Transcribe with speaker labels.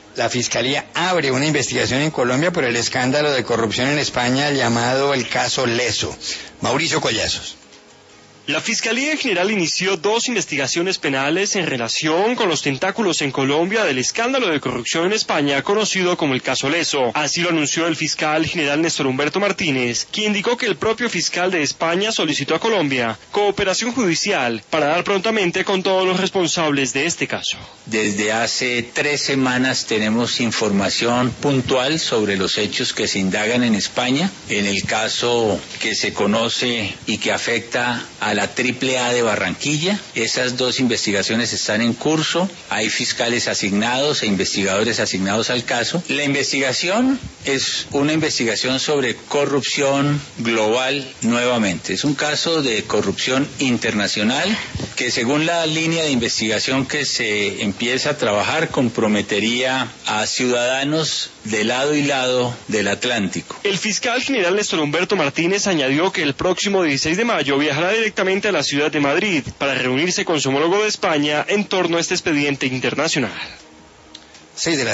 Speaker 1: La Fiscalía abre una investigación en Colombia por el escándalo de corrupción en España llamado el caso Leso. Mauricio Collazos.
Speaker 2: La Fiscalía General inició 2 investigaciones penales en relación con los tentáculos en Colombia del escándalo de corrupción en España conocido como el caso Leso. Así lo anunció el fiscal general Néstor Humberto Martínez, quien indicó que el propio fiscal de España solicitó a Colombia cooperación judicial para dar prontamente con todos los responsables de este caso.
Speaker 3: Desde hace 3 semanas tenemos información puntual sobre los hechos que se indagan en España, en el caso que se conoce y que afecta a la AAA de Barranquilla. Esas 2 investigaciones están en curso, hay fiscales asignados e investigadores asignados al caso. La investigación es una investigación sobre corrupción global nuevamente. Es un caso de corrupción internacional que, según la línea de investigación que se empieza a trabajar, comprometería a ciudadanos de lado y lado del Atlántico.
Speaker 2: El fiscal general Néstor Humberto Martínez añadió que el próximo 16 de mayo viajará directamente a la ciudad de Madrid para reunirse con su homólogo de España en torno a este expediente internacional.